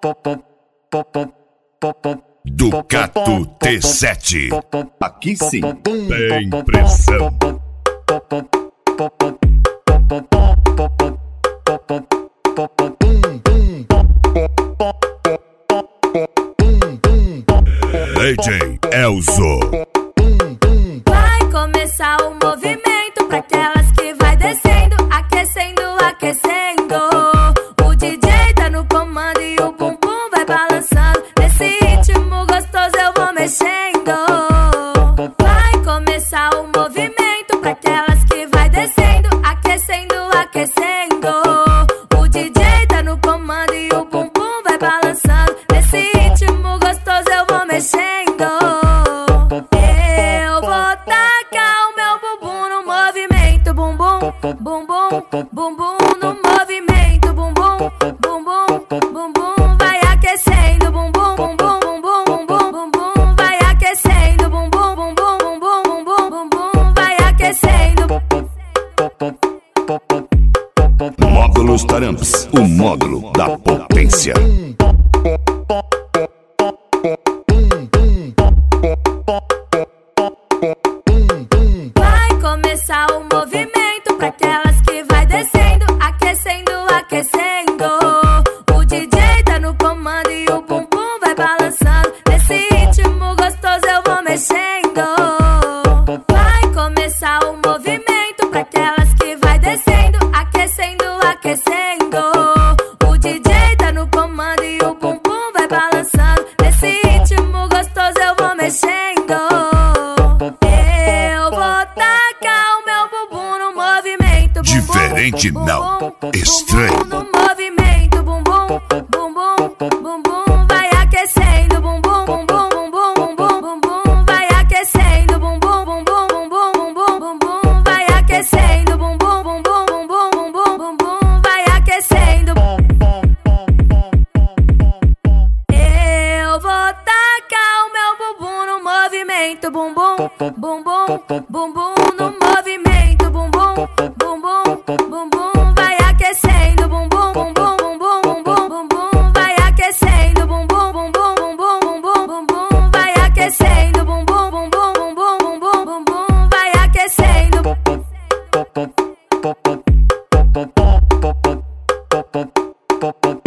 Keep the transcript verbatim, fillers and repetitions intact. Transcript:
Ducato T sete. Aqui sim tem pressão. D J Elzo. Vai começar o movimento pra aquelas que vai descendo, aquecendo, aquecendo. O D J tá no comando e o bumbum vai balançando. Nesse ritmo gostoso eu vou mexendo. Vai começar o movimento pra aquelas que vai descendo, aquecendo, aquecendo. O D J tá no comando e o bumbum vai balançando. Nesse ritmo gostoso eu vou mexendo. Eu vou tacar o meu bumbum no movimento, bumbum, bumbum, bumbum no movimento, bumbum, bumbum, bumbum vai aquecendo, bumbum, bumbum, bumbum, bumbum, bumbum vai aquecendo, bumbum, bumbum, bumbum, bumbum, bumbum vai aquecendo. Módulos Taramps, o módulo da potência. Vai começar o movimento pra aquelas que vai descendo, aquecendo, aquecendo. O D J tá no comando e o bumbum vai balançando. Nesse ritmo gostoso eu vou mexendo. Vai começar o movimento pra aquelas que vai descendo, aquecendo, aquecendo. O D J tá no comando e o bumbum vai balançando. Nesse ritmo gostoso eu vou mexendo. Diferente não, estranho. No movimento, bumbum, bumbum, bumbum vai aquecendo, bumbum, bumbum, bumbum, bumbum, bumbum vai aquecendo, bumbum, bumbum, bumbum, bumbum, bumbum vai aquecendo, bumbum, bumbum, bumbum, bumbum, bumbum vai aquecendo. Eu vou tacar o meu bumbum no movimento, bumbum, bumbum, bumbum no movimento, bumbum, bumbum, bumbum vai aquecendo, bumbum, bumbum, bumbum, bumbum, bumbum vai aquecendo, bumbum, bumbum, bumbum, bumbum, bumbum vai aquecendo, bumbum, bumbum, bumbum, bumbum, bumbum vai aquecendo. Pop, pop, pop, pop, pop, pop, pop, pop, pop, pop, pop.